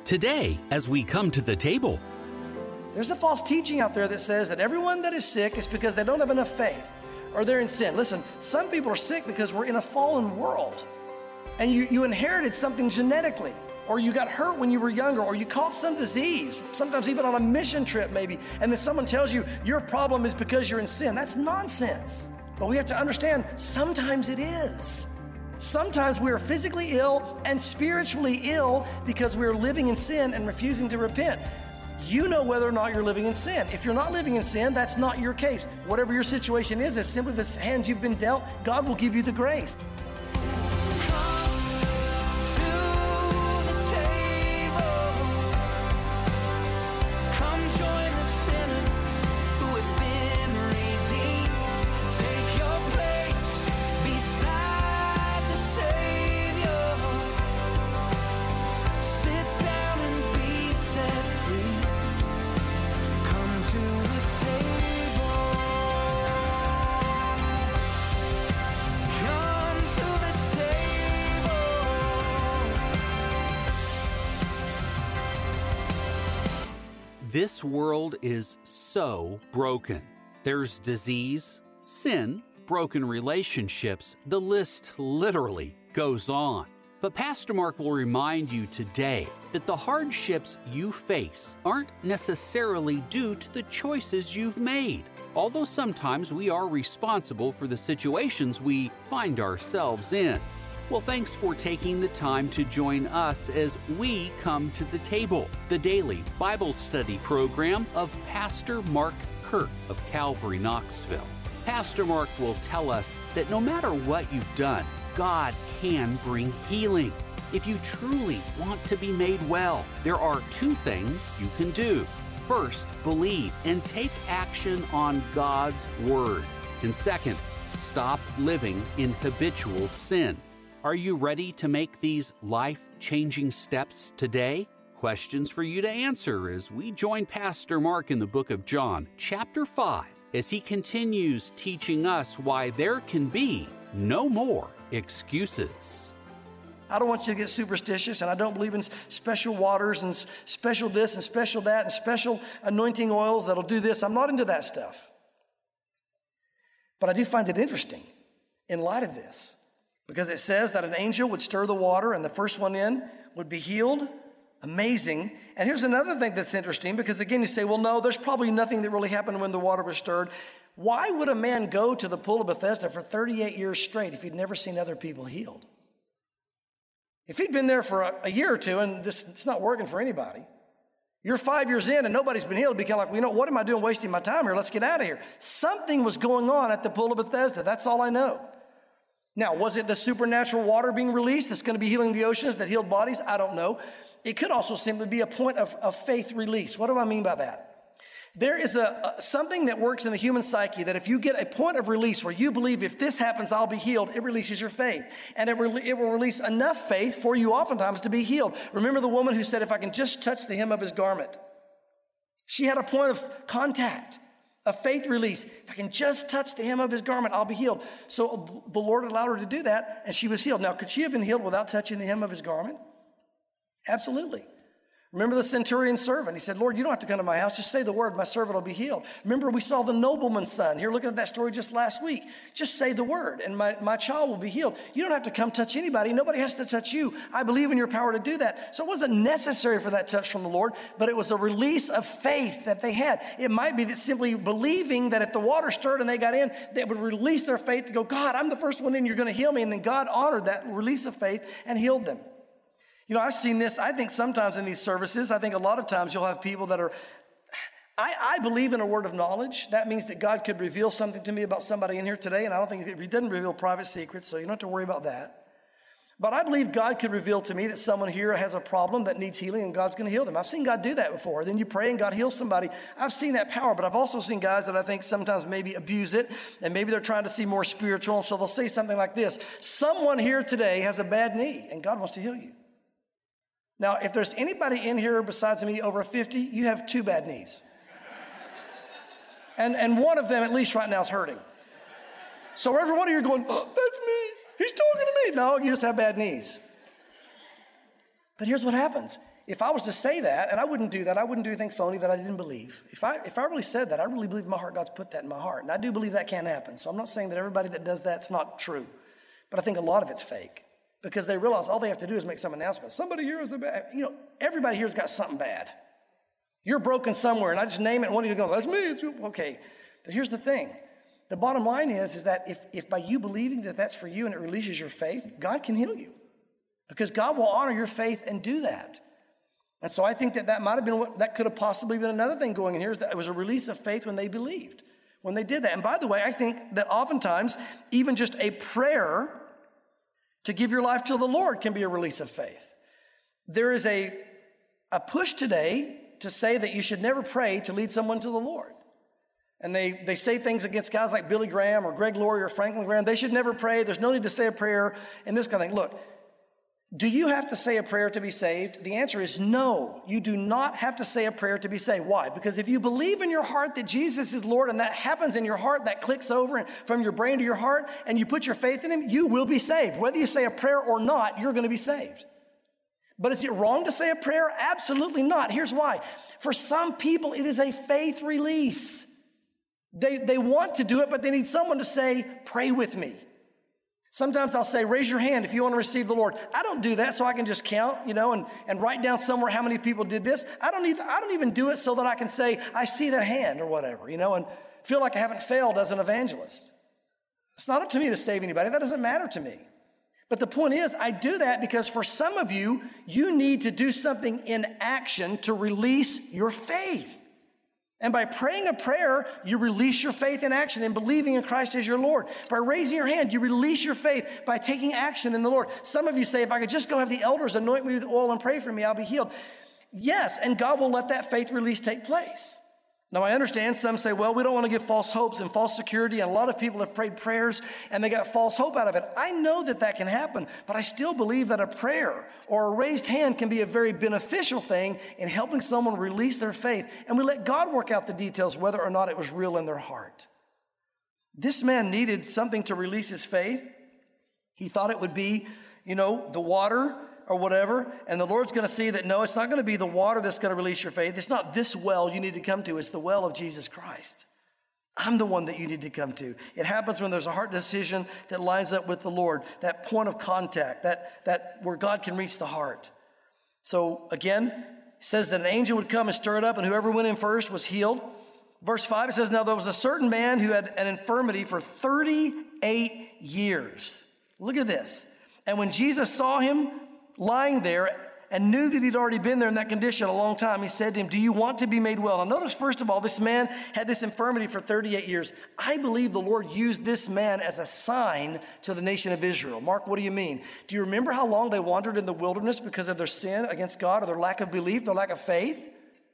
Today, as we come to the table, there's a false teaching out there that says that everyone that is sick is because they don't have enough faith or they're in sin. Listen, some people are sick because we're in a fallen world and you inherited something genetically, or you got hurt when you were younger, or you caught some disease, sometimes even on a mission trip maybe, and then someone tells you your problem is because you're in sin. That's nonsense. But we have to understand sometimes it is. Sometimes we are physically ill and spiritually ill because we're living in sin and refusing to repent. You know whether or not you're living in sin. If you're not living in sin, that's not your case. Whatever your situation is, it's simply the hand you've been dealt. God will give you the grace. this world is so broken. There's disease, sin, broken relationships. The list literally goes on. But Pastor Mark will remind you today that the hardships you face aren't necessarily due to the choices you've made, although sometimes we are responsible for the situations we find ourselves in. Well, thanks for taking the time to join us as we come to the table, the daily Bible study program of Pastor Mark Kirk of Calvary, Knoxville. Pastor Mark will tell us that no matter what you've done, God can bring healing. If you truly want to be made well, there are two things you can do. First, believe and take action on God's Word. And second, stop living in habitual sin. Are you ready to make these life-changing steps today? Questions for you to answer as we join Pastor Mark in the book of John, chapter 5, as he continues teaching us why there can be no more excuses. I don't want you to get superstitious, and I don't believe in special waters and special this and special that and special anointing oils that'll do this. I'm not into that stuff. But I do find it interesting in light of this, because it says that an angel would stir the water and the first one in would be healed. Amazing. And here's another thing that's interesting, because again, you say, well, no, there's probably nothing that really happened when the water was stirred. Why would a man go to the pool of Bethesda for 38 years straight if he'd never seen other people healed? If he'd been there for a year or two and it's not working for anybody, you're 5 years in and nobody's been healed, it'd be kind of like, well, you know, what am I doing wasting my time here? Let's get out of here. Something was going on at the pool of Bethesda. That's all I know. Now, was it the supernatural water being released that's going to be healing the oceans that healed bodies? I don't know. It could also simply be a point of faith release. What do I mean by that? There is something that works in the human psyche that if you get a point of release where you believe if this happens, I'll be healed, it releases your faith. And it will release enough faith for you oftentimes to be healed. Remember the woman who said, if I can just touch the hem of his garment. She had a point of contact, a faith release. If I can just touch the hem of his garment, I'll be healed. So the Lord allowed her to do that, and she was healed. Now, could she have been healed without touching the hem of his garment? Absolutely. Remember the centurion's servant. He said, Lord, you don't have to come to my house. Just say the word. My servant will be healed. Remember, we saw the nobleman's son. Here, looking at that story just last week. Just say the word, and my child will be healed. You don't have to come touch anybody. Nobody has to touch you. I believe in your power to do that. So it wasn't necessary for that touch from the Lord, but it was a release of faith that they had. It might be that simply believing that if the water stirred and they got in, they would release their faith to go, God, I'm the first one in. You're going to heal me. And then God honored that release of faith and healed them. You know, I've seen this, I think sometimes in these services, I think a lot of times you'll have people that are, I believe in a word of knowledge. That means that God could reveal something to me about somebody in here today, and I don't think He doesn't reveal private secrets, so you don't have to worry about that. But I believe God could reveal to me that someone here has a problem that needs healing, and God's going to heal them. I've seen God do that before. Then you pray and God heals somebody. I've seen that power, but I've also seen guys that I think sometimes maybe abuse it, and maybe they're trying to see more spiritual, so they'll say something like this: someone here today has a bad knee, and God wants to heal you. Now, if there's anybody in here besides me over 50, you have two bad knees. And one of them, at least right now, is hurting. So every one of you are going, oh, that's me. He's talking to me. No, you just have bad knees. But here's what happens. If I was to say that, and I wouldn't do that, I wouldn't do anything phony that I didn't believe. If I really said that, I really believe in my heart God's put that in my heart. And I do believe that can happen. So I'm not saying that everybody that does that's not true. But I think a lot of it's fake. Because they realize all they have to do is make some announcement. Somebody here is a bad, everybody here has got something bad. You're broken somewhere, and I just name it and want you to go, that's me. It's okay. But here's the thing. The bottom line is that if by you believing that that's for you and it releases your faith, God can heal you. Because God will honor your faith and do that. And so I think that might have been that could have possibly been another thing going in here, is that it was a release of faith when they believed, when they did that. And by the way, I think that oftentimes even just a prayer to give your life to the Lord can be a release of faith. There is a push today to say that you should never pray to lead someone to the Lord. And they say things against guys like Billy Graham or Greg Laurie or Franklin Graham. They should never pray. There's no need to say a prayer and this kind of thing. Look, do you have to say a prayer to be saved? The answer is no. You do not have to say a prayer to be saved. Why? Because if you believe in your heart that Jesus is Lord and that happens in your heart, that clicks over from your brain to your heart, and you put your faith in him, you will be saved. Whether you say a prayer or not, you're going to be saved. But is it wrong to say a prayer? Absolutely not. Here's why. For some people, it is a faith release. They want to do it, but they need someone to say, pray with me. Sometimes I'll say, raise your hand if you want to receive the Lord. I don't do that so I can just count, and write down somewhere how many people did this. I don't even do it so that I can say, I see that hand or whatever, and feel like I haven't failed as an evangelist. It's not up to me to save anybody. That doesn't matter to me. But the point is, I do that because for some of you, you need to do something in action to release your faith. And by praying a prayer, you release your faith in action and believing in Christ as your Lord. By raising your hand, you release your faith by taking action in the Lord. Some of you say, if I could just go have the elders anoint me with oil and pray for me, I'll be healed. Yes, and God will let that faith release take place. Now, I understand some say, well, we don't want to give false hopes and false security. And a lot of people have prayed prayers and they got false hope out of it. I know that can happen, but I still believe that a prayer or a raised hand can be a very beneficial thing in helping someone release their faith. And we let God work out the details, whether or not it was real in their heart. This man needed something to release his faith. He thought it would be, the water or whatever, and the Lord's going to see that, no, it's not going to be the water that's going to release your faith. It's not this well you need to come to. It's the well of Jesus Christ. I'm the one that you need to come to. It happens when there's a heart decision that lines up with the Lord, that point of contact, that where God can reach the heart. So again, it says that an angel would come and stir it up, and whoever went in first was healed. Verse 5, it says, now there was a certain man who had an infirmity for 38 years. Look at this. And when Jesus saw him lying there and knew that he'd already been there in that condition a long time, he said to him, do you want to be made well? Now notice, first of all, this man had this infirmity for 38 years. I believe the Lord used this man as a sign to the nation of Israel. Mark, what do you mean? Do you remember how long they wandered in the wilderness because of their sin against God or their lack of belief, their lack of faith?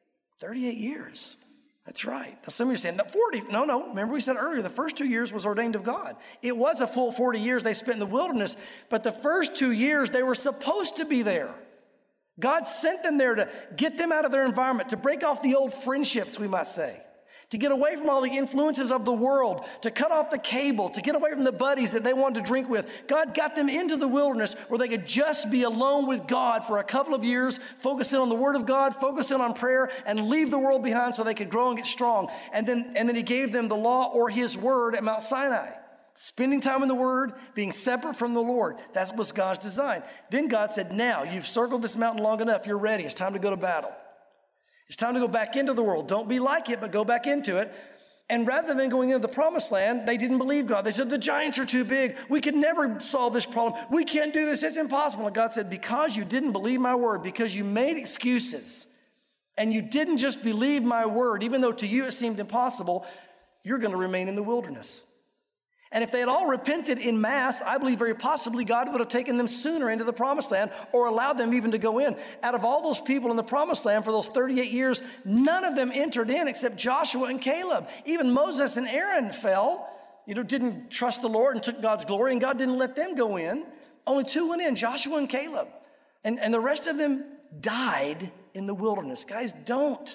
38 years. That's right. Now some of you are saying, 40. No. Remember we said earlier, the first 2 years was ordained of God. It was a full 40 years they spent in the wilderness, but the first 2 years they were supposed to be there. God sent them there to get them out of their environment, to break off the old friendships, we might say, to get away from all the influences of the world, to cut off the cable, to get away from the buddies that they wanted to drink with. God got them into the wilderness where they could just be alone with God for a couple of years, focusing on the Word of God, focusing on prayer, and leave the world behind so they could grow and get strong. And then he gave them the law or his word at Mount Sinai. Spending time in the Word, being separate from the Lord. That was God's design. Then God said, now you've circled this mountain long enough. You're ready. It's time to go to battle. It's time to go back into the world. Don't be like it, but go back into it. And rather than going into the promised land, they didn't believe God. They said, the giants are too big. We could never solve this problem. We can't do this. It's impossible. And God said, because you didn't believe my word, because you made excuses, and you didn't just believe my word, even though to you it seemed impossible, you're going to remain in the wilderness. And if they had all repented in mass, I believe very possibly God would have taken them sooner into the promised land or allowed them even to go in. Out of all those people in the promised land for those 38 years, none of them entered in except Joshua and Caleb. Even Moses and Aaron fell, didn't trust the Lord and took God's glory, and God didn't let them go in. Only 2 went in, Joshua and Caleb. And the rest of them died in the wilderness. Guys, don't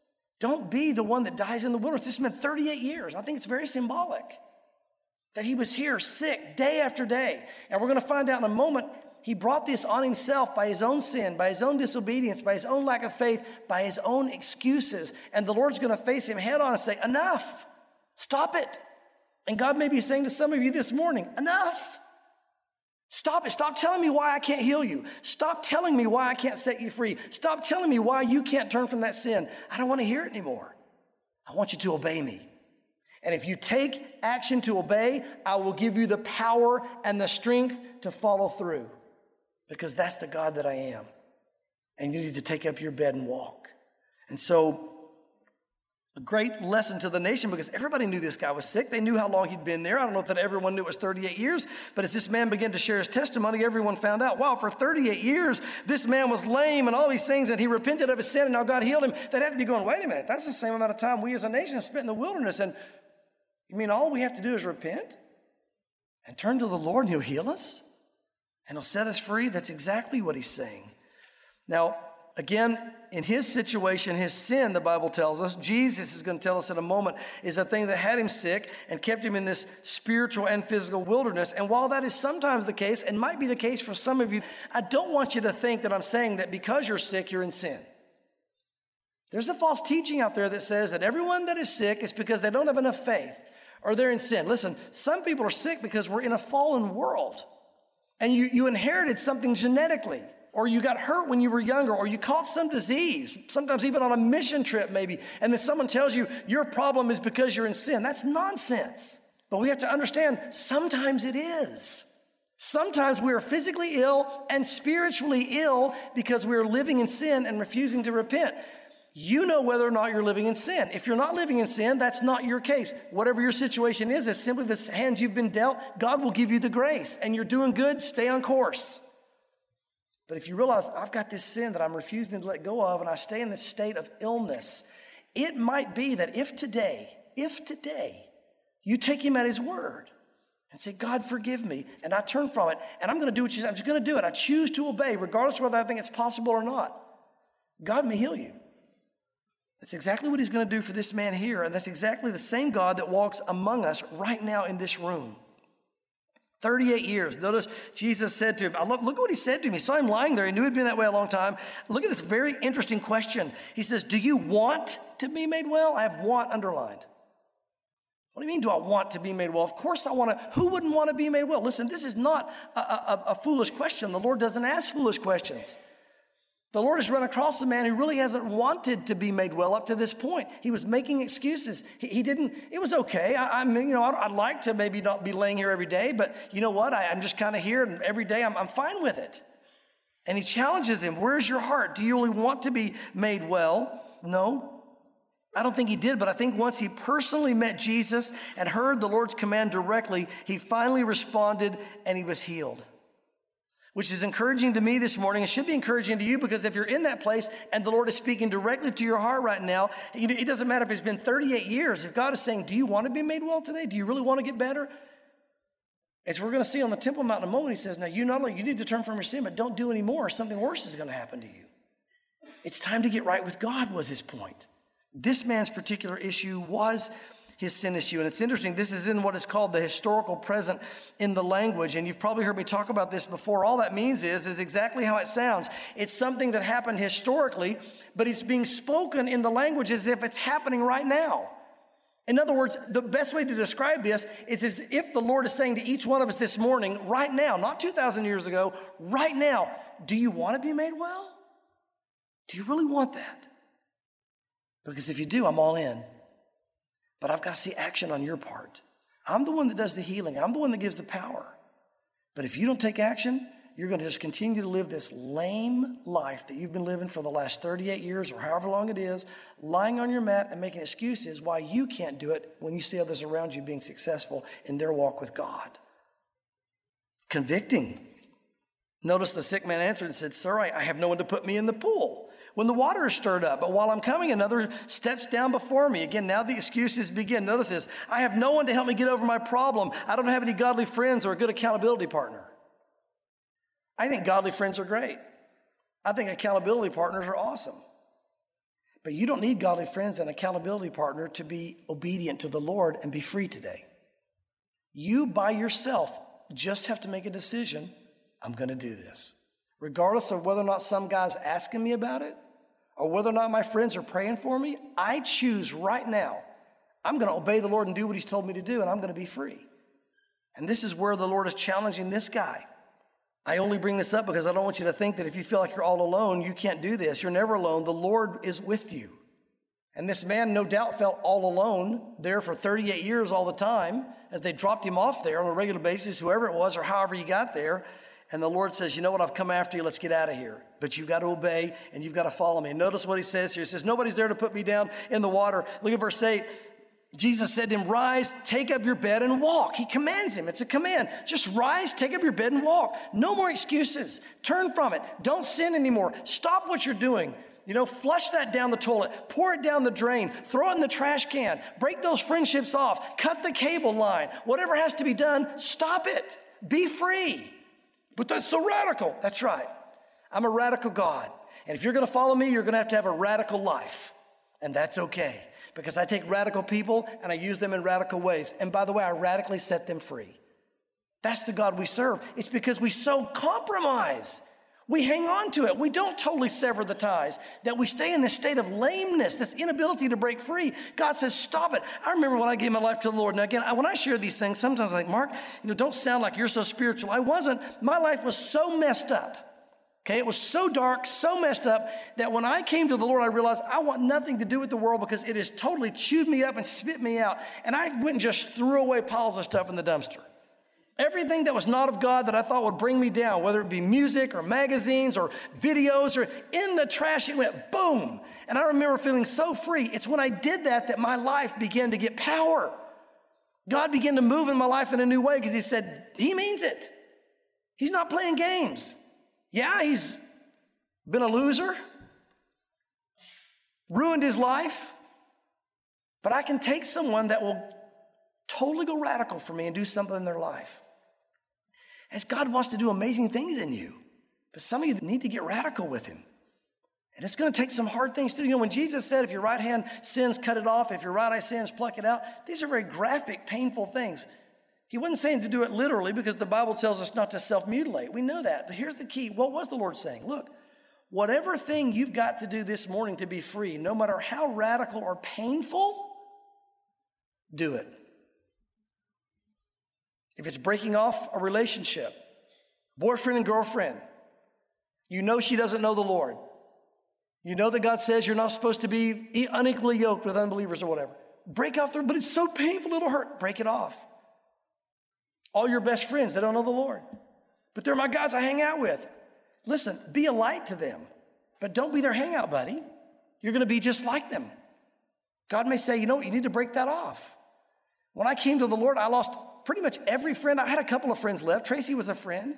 be the one that dies in the wilderness. This meant 38 years. I think it's very symbolic that he was here sick day after day. And we're going to find out in a moment, He brought this on himself by his own sin, by his own disobedience, by his own lack of faith, by his own excuses. And the Lord's going to face him head on and say, enough, stop it. And God may be saying to some of you this morning, enough. Stop it. Stop telling me why I can't heal you. Stop telling me why I can't set you free. Stop telling me why you can't turn from that sin. I don't want to hear it anymore. I want you to obey me. And if you take action to obey, I will give you the power and the strength to follow through. Because that's the God that I am. And you need to take up your bed and walk. And so, a great lesson to the nation, because everybody knew this guy was sick. They knew how long he'd been there. I don't know if that everyone knew it was 38 years, but as this man began to share his testimony, everyone found out, wow, for 38 years, this man was lame and all these things, and he repented of his sin, and now God healed him. They'd have to be going, wait a minute, that's the same amount of time we as a nation spent in the wilderness, and you mean all we have to do is repent and turn to the Lord and he'll heal us? And he'll set us free? That's exactly what he's saying. Now, again, in his situation, his sin, the Bible tells us, Jesus is going to tell us in a moment, is a thing that had him sick and kept him in this spiritual and physical wilderness. And while that is sometimes the case, and might be the case for some of you, I don't want you to think that I'm saying that because you're sick, you're in sin. There's a false teaching out there that says that everyone that is sick is because they don't have enough faith or they're in sin. Listen, some people are sick because we're in a fallen world. And you inherited something genetically, or you got hurt when you were younger, or you caught some disease, sometimes even on a mission trip maybe, and then someone tells you your problem is because you're in sin. That's nonsense. But we have to understand sometimes it is. Sometimes we are physically ill and spiritually ill because we're living in sin and refusing to repent. You know whether or not you're living in sin. If you're not living in sin, that's not your case. Whatever your situation is, it's simply the hand you've been dealt. God will give you the grace, and you're doing good, stay on course. But if you realize, I've got this sin that I'm refusing to let go of, and I stay in this state of illness, it might be that if today, you take him at his word and say, God, forgive me, and I turn from it, and I'm going to do what you say. I'm just going to do it. I choose to obey, regardless of whether I think it's possible or not. God may heal you. That's exactly what he's going to do for this man here. And that's exactly the same God that walks among us right now in this room. 38 years. Notice Jesus said to him, look at what he said to him. He saw him lying there. He knew he'd been that way a long time. Look at this very interesting question. He says, do you want to be made well? I have want underlined. What do you mean, do I want to be made well? Of course I want to. Who wouldn't want to be made well? Listen, this is not a foolish question. The Lord doesn't ask foolish questions. The Lord has run across a man who really hasn't wanted to be made well up to this point. He was making excuses. He didn't, it was okay. I'd like to maybe not be laying here every day, but you know what? I'm just kind of here, and every day I'm fine with it. And he challenges him, where's your heart? Do you really want to be made well? No, I don't think he did, but I think once he personally met Jesus and heard the Lord's command directly, he finally responded and he was healed. Which is encouraging to me this morning. It should be encouraging to you, because if you're in that place and the Lord is speaking directly to your heart right now, it doesn't matter if it's been 38 years. If God is saying, do you want to be made well today? Do you really want to get better? As we're going to see on the Temple Mount in a moment, he says, now you not only, you need to turn from your sin, but don't do any more, or something worse is going to happen to you. It's time to get right with God was his point. This man's particular issue was his sin issue. And it's interesting, this is in what is called the historical present in the language. And you've probably heard me talk about this before. All that means is exactly how it sounds. It's something that happened historically, but it's being spoken in the language as if it's happening right now. In other words, the best way to describe this is as if the Lord is saying to each one of us this morning, right now, not 2,000 years ago, right now, do you want to be made well? Do you really want that? Because if you do, I'm all in. But I've got to see action on your part. I'm the one that does the healing. I'm the one that gives the power. But if you don't take action, you're going to just continue to live this lame life that you've been living for the last 38 years or however long it is, lying on your mat and making excuses why you can't do it when you see others around you being successful in their walk with God. Convicting. Notice the sick man answered and said, sir, I have no one to put me in the pool when the water is stirred up. But while I'm coming, another steps down before me. Again, now the excuses begin. Notice this. I have no one to help me get over my problem. I don't have any godly friends or a good accountability partner. I think godly friends are great. I think accountability partners are awesome. But you don't need godly friends and accountability partner to be obedient to the Lord and be free today. You by yourself just have to make a decision I'm going to do this. Regardless of whether or not some guy's asking me about it or whether or not my friends are praying for me, I choose right now, I'm going to obey the Lord and do what he's told me to do, and I'm going to be free. And this is where the Lord is challenging this guy. I only bring this up because I don't want you to think that if you feel like you're all alone, you can't do this. You're never alone. The Lord is with you. And this man no doubt felt all alone there for 38 years all the time as they dropped him off there on a regular basis, whoever it was or however he got there. And the Lord says, you know what, I've come after you, let's get out of here. But you've got to obey and you've got to follow me. And notice what he says here. He says, nobody's there to put me down in the water. Look at verse 8. Jesus said to him, rise, take up your bed and walk. He commands him. It's a command. Just rise, take up your bed and walk. No more excuses. Turn from it. Don't sin anymore. Stop what you're doing. Flush that down the toilet. Pour it down the drain. Throw it in the trash can. Break those friendships off. Cut the cable line. Whatever has to be done, stop it. Be free. But that's so radical. That's right. I'm a radical God. And if you're going to follow me, you're going to have a radical life. And that's okay. Because I take radical people and I use them in radical ways. And by the way, I radically set them free. That's the God we serve. It's because we so compromise. We hang on to it. We don't totally sever the ties, that we stay in this state of lameness, this inability to break free. God says, stop it. I remember when I gave my life to the Lord. And again, when I share these things, sometimes I think, Mark, don't sound like you're so spiritual. I wasn't. My life was so messed up. Okay, it was so dark, so messed up, that when I came to the Lord, I realized I want nothing to do with the world because it has totally chewed me up and spit me out. And I went and just threw away piles of stuff in the dumpster. Everything that was not of God that I thought would bring me down, whether it be music or magazines or videos or in the trash, it went boom. And I remember feeling so free. It's when I did that my life began to get power. God began to move in my life in a new way because he said, he means it. He's not playing games. Yeah, he's been a loser, ruined his life, but I can take someone that will totally go radical for me and do something in their life. As God wants to do amazing things in you, but some of you need to get radical with him. And it's going to take some hard things to do. When Jesus said, if your right hand sins, cut it off. If your right eye sins, pluck it out. These are very graphic, painful things. He wasn't saying to do it literally because the Bible tells us not to self-mutilate. We know that. But here's the key. What was the Lord saying? Look, whatever thing you've got to do this morning to be free, no matter how radical or painful, do it. If it's breaking off a relationship, boyfriend and girlfriend, she doesn't know the Lord. You know that God says you're not supposed to be unequally yoked with unbelievers or whatever. Break off but it's so painful, it'll hurt. Break it off. All your best friends, they don't know the Lord. But they're my guys I hang out with. Listen, be a light to them, but don't be their hangout buddy. You're going to be just like them. God may say, you need to break that off. When I came to the Lord, I lost pretty much every friend. I had a couple of friends left. Tracy was a friend.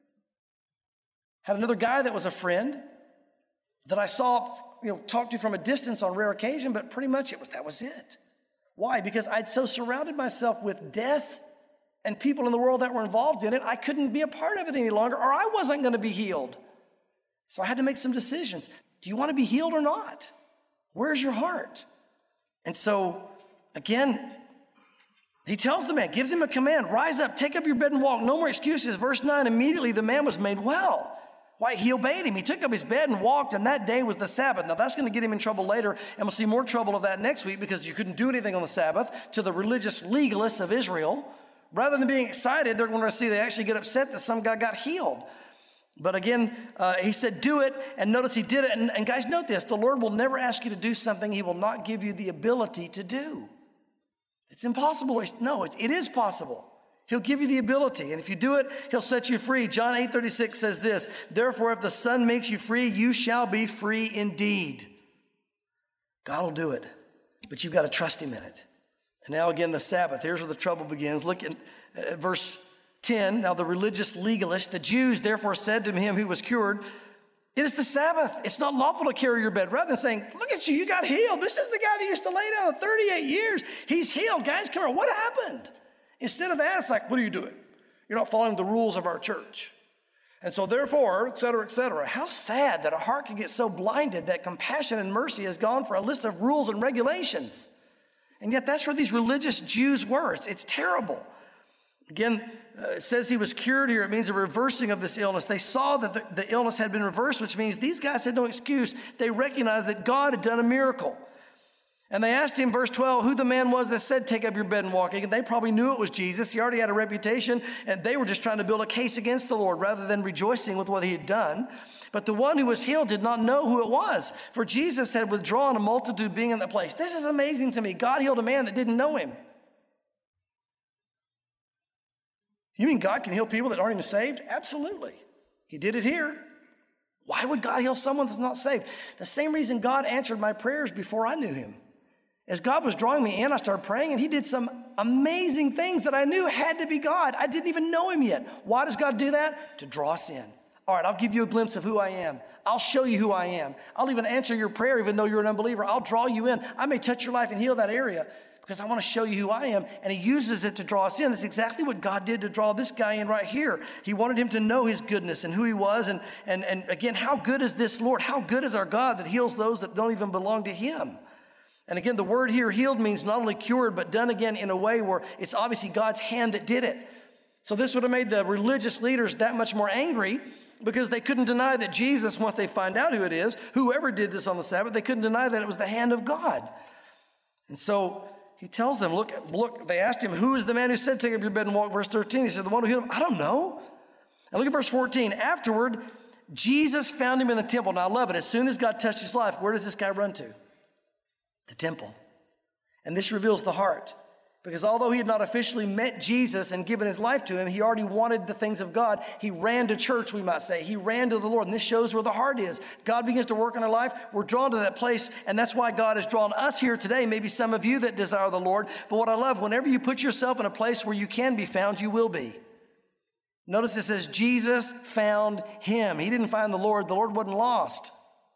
Had another guy that was a friend that I saw, talk to from a distance on rare occasion, but pretty much that was it. Why? Because I'd so surrounded myself with death and people in the world that were involved in it, I couldn't be a part of it any longer, or I wasn't going to be healed. So I had to make some decisions. Do you want to be healed or not? Where's your heart? And so, again, he tells the man, gives him a command, rise up, take up your bed and walk. No more excuses. Verse 9, immediately the man was made well. Why? He obeyed him. He took up his bed and walked, and that day was the Sabbath. Now, that's going to get him in trouble later, and we'll see more trouble of that next week because you couldn't do anything on the Sabbath to the religious legalists of Israel. Rather than being excited, they're going to see they actually get upset that some guy got healed. But again, he said, do it. And notice he did it. And guys, note this. The Lord will never ask you to do something he will not give you the ability to do. It's impossible. No, it is possible. He'll give you the ability. And if you do it, he'll set you free. John 8:36 says this, therefore, if the Son makes you free, you shall be free indeed. God will do it. But you've got to trust him in it. And now again, the Sabbath. Here's where the trouble begins. Look at verse 10. Now the religious legalists, the Jews, therefore said to him who was cured, it is the Sabbath. It's not lawful to carry your bed. Rather than saying, look at you, you got healed. This is the guy that used to lay down 38 years. He's healed. Guys, come here. What happened? Instead of that, it's like, what are you doing? You're not following the rules of our church. And so therefore, et cetera, et cetera. How sad that a heart can get so blinded that compassion and mercy has gone for a list of rules and regulations. And yet that's where these religious Jews were. It's terrible. Again, it says he was cured here. It means a reversing of this illness. They saw that the illness had been reversed, which means these guys had no excuse. They recognized that God had done a miracle. And they asked him, verse 12, who the man was that said, take up your bed and walk. And they probably knew it was Jesus. He already had a reputation, and they were just trying to build a case against the Lord rather than rejoicing with what he had done. But the one who was healed did not know who it was, for Jesus had withdrawn a multitude being in that place. This is amazing to me. God healed a man that didn't know him. You mean God can heal people that aren't even saved? Absolutely. He did it here. Why would God heal someone that's not saved? The same reason God answered my prayers before I knew him. As God was drawing me in, I started praying, and he did some amazing things that I knew had to be God. I didn't even know him yet. Why does God do that? To draw us in. All right, I'll give you a glimpse of who I am. I'll show you who I am. I'll even answer your prayer even though you're an unbeliever. I'll draw you in. I may touch your life and heal that area because I want to show you who I am. And he uses it to draw us in. That's exactly what God did to draw this guy in right here. He wanted him to know his goodness and who he was. And again, how good is this Lord? How good is our God that heals those that don't even belong to him? And again, the word here, healed, means not only cured, but done again in a way where it's obviously God's hand that did it. So this would have made the religious leaders that much more angry because they couldn't deny that Jesus, once they find out who it is, whoever did this on the Sabbath, they couldn't deny that it was the hand of God. And so he tells them, look, they asked him, who is the man who said, take up your bed and walk? Verse 13, he said, the one who healed him. I don't know. And look at verse 14. Afterward, Jesus found him in the temple. Now I love it. As soon as God touched his life, where does this guy run to? The temple. And this reveals the heart. Because although he had not officially met Jesus and given his life to him, he already wanted the things of God. He ran to church, we might say. He ran to the Lord. And this shows where the heart is. God begins to work in our life. We're drawn to that place. And that's why God has drawn us here today. Maybe some of you that desire the Lord. But what I love, whenever you put yourself in a place where you can be found, you will be. Notice it says, Jesus found him. He didn't find the Lord. The Lord wasn't lost.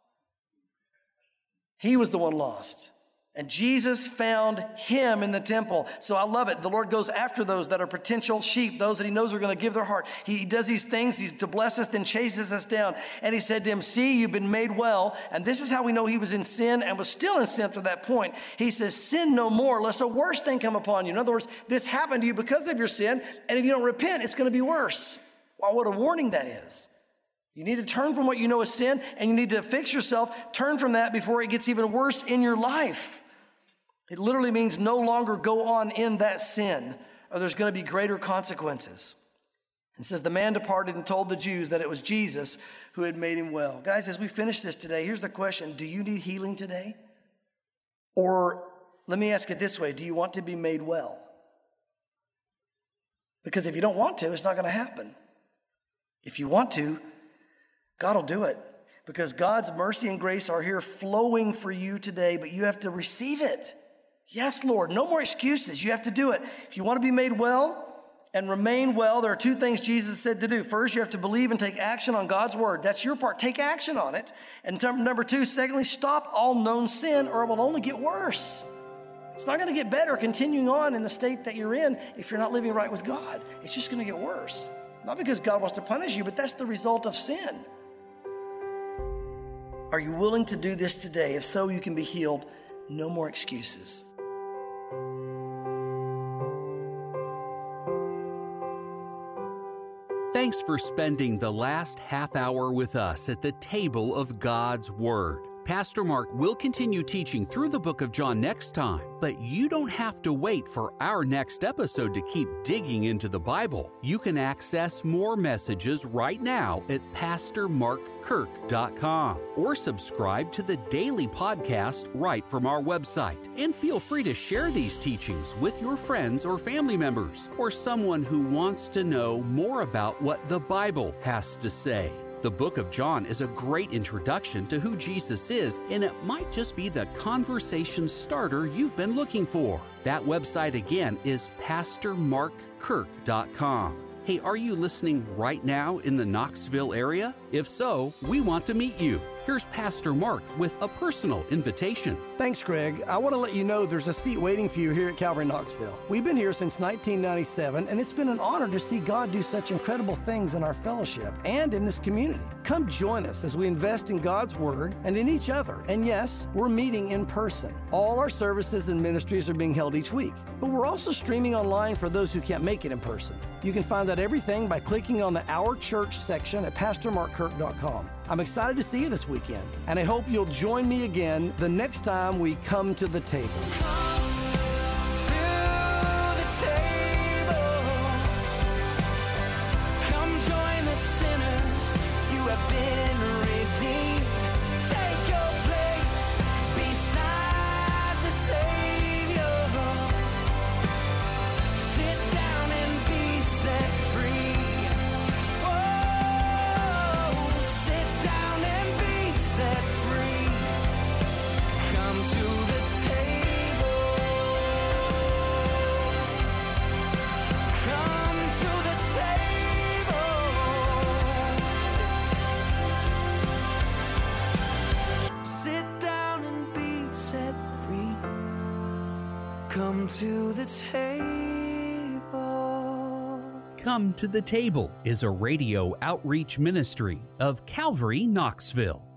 He was the one lost. And Jesus found him in the temple. So I love it. The Lord goes after those that are potential sheep, those that he knows are going to give their heart. He does these things to bless us, then chases us down. And he said to him, see, you've been made well. And this is how we know he was in sin and was still in sin to that point. He says, sin no more, lest a worse thing come upon you. In other words, this happened to you because of your sin. And if you don't repent, it's going to be worse. Wow, what a warning that is. You need to turn from what you know is sin, and you need to fix yourself. Turn from that before it gets even worse in your life. It literally means no longer go on in that sin, or there's going to be greater consequences. It says the man departed and told the Jews that it was Jesus who had made him well. Guys, as we finish this today, here's the question. Do you need healing today? Or let me ask it this way. Do you want to be made well? Because if you don't want to, it's not going to happen. If you want to, God will do it. Because God's mercy and grace are here flowing for you today, but you have to receive it. Yes, Lord, no more excuses. You have to do it. If you want to be made well and remain well, there are two things Jesus said to do. First, you have to believe and take action on God's word. That's your part. Take action on it. And number two, secondly, stop all known sin or it will only get worse. It's not going to get better continuing on in the state that you're in if you're not living right with God. It's just going to get worse. Not because God wants to punish you, but that's the result of sin. Are you willing to do this today? If so, you can be healed. No more excuses. Thanks for spending the last half hour with us at the table of God's Word. Pastor Mark will continue teaching through the book of John next time, but you don't have to wait for our next episode to keep digging into the Bible. You can access more messages right now at PastorMarkKirk.com or subscribe to the daily podcast right from our website. And feel free to share these teachings with your friends or family members or someone who wants to know more about what the Bible has to say. The book of John is a great introduction to who Jesus is, and it might just be the conversation starter you've been looking for. That website again is PastorMarkKirk.com. Hey, are you listening right now in the Knoxville area? If so, we want to meet you. here's Pastor Mark with a personal invitation. Thanks, Greg. I want to let you know there's a seat waiting for you here at Calvary Knoxville. We've been here since 1997, and it's been an honor to see God do such incredible things in our fellowship and in this community. Come join us as we invest in God's Word and in each other. And yes, we're meeting in person. All our services and ministries are being held each week, but we're also streaming online for those who can't make it in person. You can find out everything by clicking on the Our Church section at PastorMarkKirk.com. I'm excited to see you this weekend, and I hope you'll join me again the next time we come to the table. Come to the table. Come to the Table is a radio outreach ministry of Calvary Knoxville.